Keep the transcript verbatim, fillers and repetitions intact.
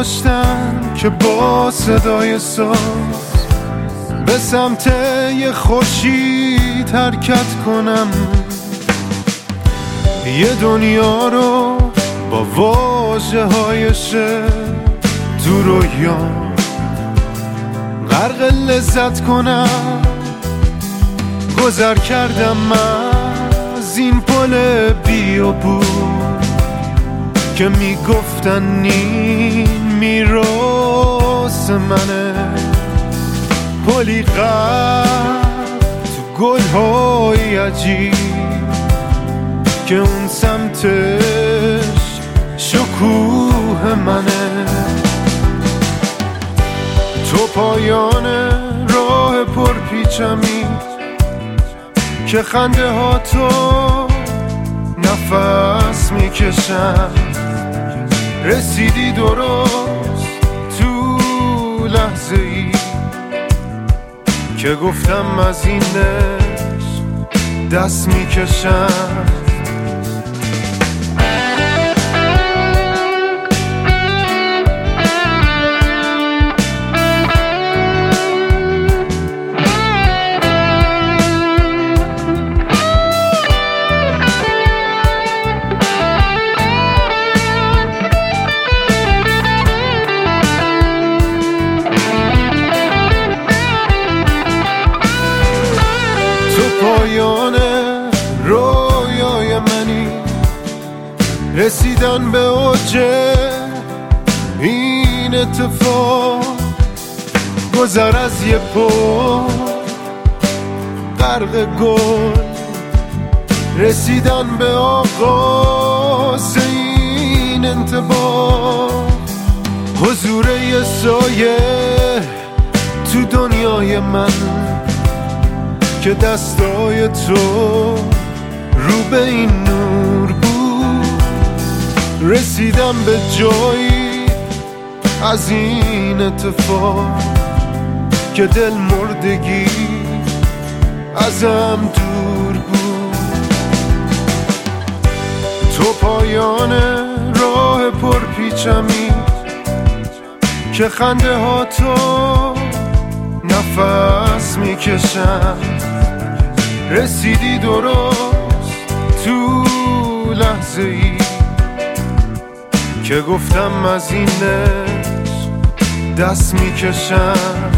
داشتم که با صدای ساز به سمت یه خورشید حرکت کنم، یه دنیا رو با واژه های شعر تو رویام غرق لذت کنم. گذر کردم از این پل بیابون که میگفتن این میراث منه، پلی غرق تو گل‌های عجیب که اون سمتش شکوه منه. تو پایان راه پرپیچمی که خنده ها تو نفس میکشن، رسیدی درست تو لحظه ای که گفتم از این عشق دست میکشم. پایان رویای منی، رسیدن به اوج این اتفاق، گذر از یه پل غرق گل، رسیدن به آغاز این انطباق، حضور یه سایه تو دنیای من که دستای تو رو به این نور بود. رسیدم به جایی از این اتفاق که دل مردگی ازم دور بود. تو پایان راه پرپیچمی که خنده ها تو نفس میکشن، رسیدی درست تو لحظه ای که گفتم از این عشق دست میکشم.